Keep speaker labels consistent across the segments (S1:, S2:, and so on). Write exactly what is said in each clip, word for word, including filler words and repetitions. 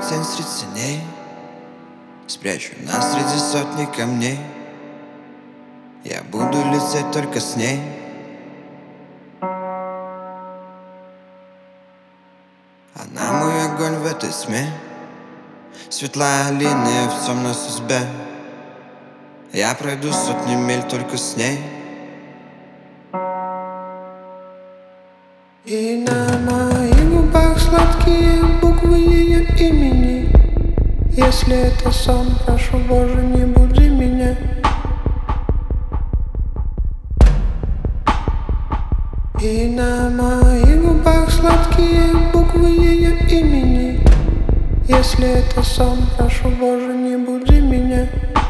S1: тень среди теней, спрячу нас среди сотни камней. Я буду лететь только с ней. Она мой огонь в этой тьме, светлая линия в темной судьбе. Я пройду сотни миль только с ней.
S2: И на моих губах сладкие буквы ее имени. Если это сон, прошу, Боже, не буди меня. И на моих губах сладкие буквы ее имени. Если это сон, прошу, Боже, не буди меня.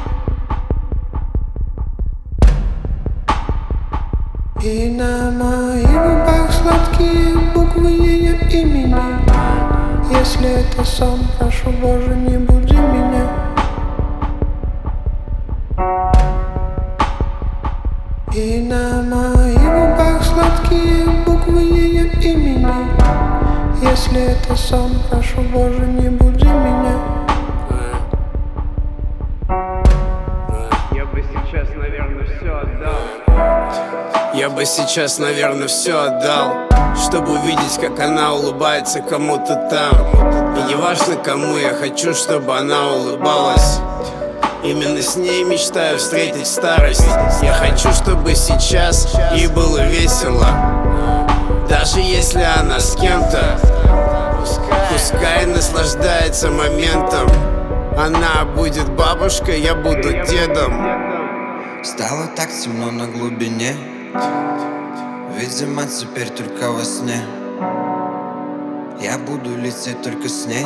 S2: И на моих губах сладкие буквы ее имени. Если это сон, прошу, Боже, не буди меня. И на моих губах сладкие буквы ее имени. Если это сон, прошу, Боже, не буди меня.
S3: Я бы сейчас, наверное, все отдал. Я бы сейчас, наверное, все отдал, чтобы увидеть, как она улыбается кому-то там. И не важно кому, я хочу, чтобы она улыбалась. Именно с ней мечтаю встретить старость. Я хочу, чтобы сейчас ей было весело. Даже если она с кем-то, пускай наслаждается моментом. Она будет бабушкой, я буду дедом.
S1: Стало так темно на глубине, видимо, теперь только во сне. Я буду лететь только с ней.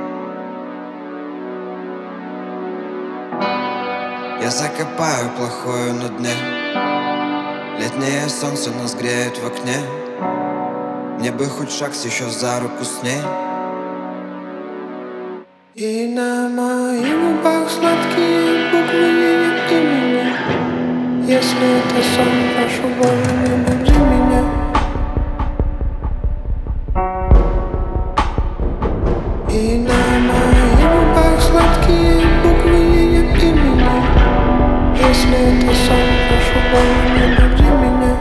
S1: Я закопаю плохое на дне. Летнее солнце нас греет в окне. Мне бы хоть шаг сейчас за руку с ней.
S2: И на моих губах сладкие буквы ее имени. Если это сон, прошу, Боже, не буди меня. И на моих губах сладкие буквы ее имени. Если это сон, прошу, Боже, не буди меня.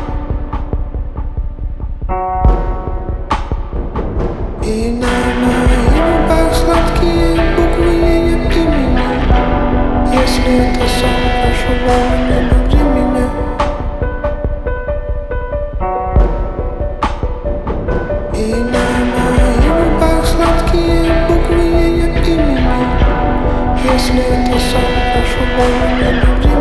S2: И на моих губах сладкие буквы ее имени. Если это сон, прошу, Боже, не буди меня. И на моих губах сладкие буквы ее имени. Если это сон, прошу, Боже, не буди меня.